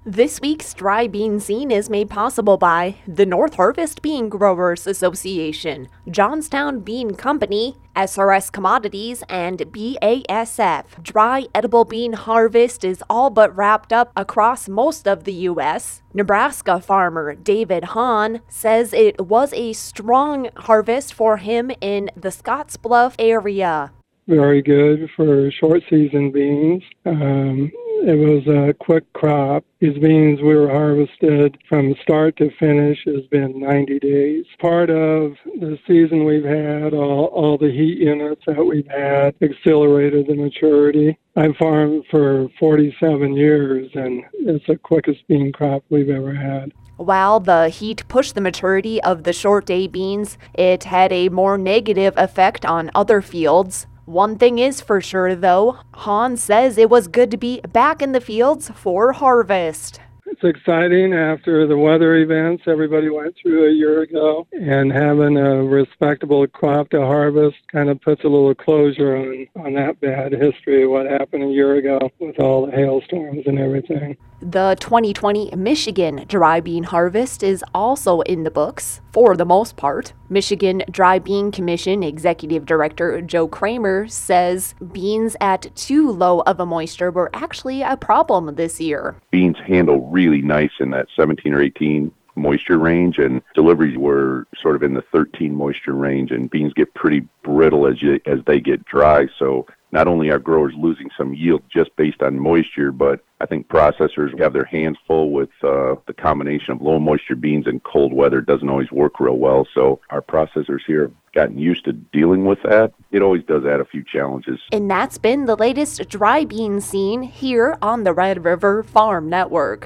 This week's Dry Bean Scene is made possible by the North Harvest Bean Growers Association, Johnstown Bean Company, SRS Commodities, and BASF. Dry edible bean harvest is all but wrapped up across most of the U.S. Nebraska farmer David Hahn says it was a strong harvest for him in the Scottsbluff area. Very good for short season beans. It was a quick crop. These beans were harvested from start to finish has been 90 days. Part of the season we've had, all the heat units that we've had accelerated the maturity. I've farmed for 47 years, and it's the quickest bean crop we've ever had. While the heat pushed the maturity of the short day beans, it had a more negative effect on other fields. One thing is for sure, though, Hahn says it was good to be back in the fields for harvest. It's exciting after the weather events everybody went through a year ago, and having a respectable crop to harvest kind of puts a little closure on that bad history of what happened a year ago with all the hailstorms and everything. The 2020 Michigan Dry Bean Harvest is also in the books, for the most part. Michigan Dry Bean Commission Executive Director Joe Kramer says beans at too low of a moisture were actually a problem this year. Beans handle really nice in that 17 or 18 moisture range, and deliveries were sort of in the 13 moisture range, and beans get pretty brittle as they get dry. So not only are growers losing some yield just based on moisture, but I think processors have their hands full with the combination of low moisture beans and cold weather. It doesn't always work real well. So our processors here have gotten used to dealing with that. It always does add a few challenges. And that's been the latest Dry Bean Scene here on the Red River Farm Network.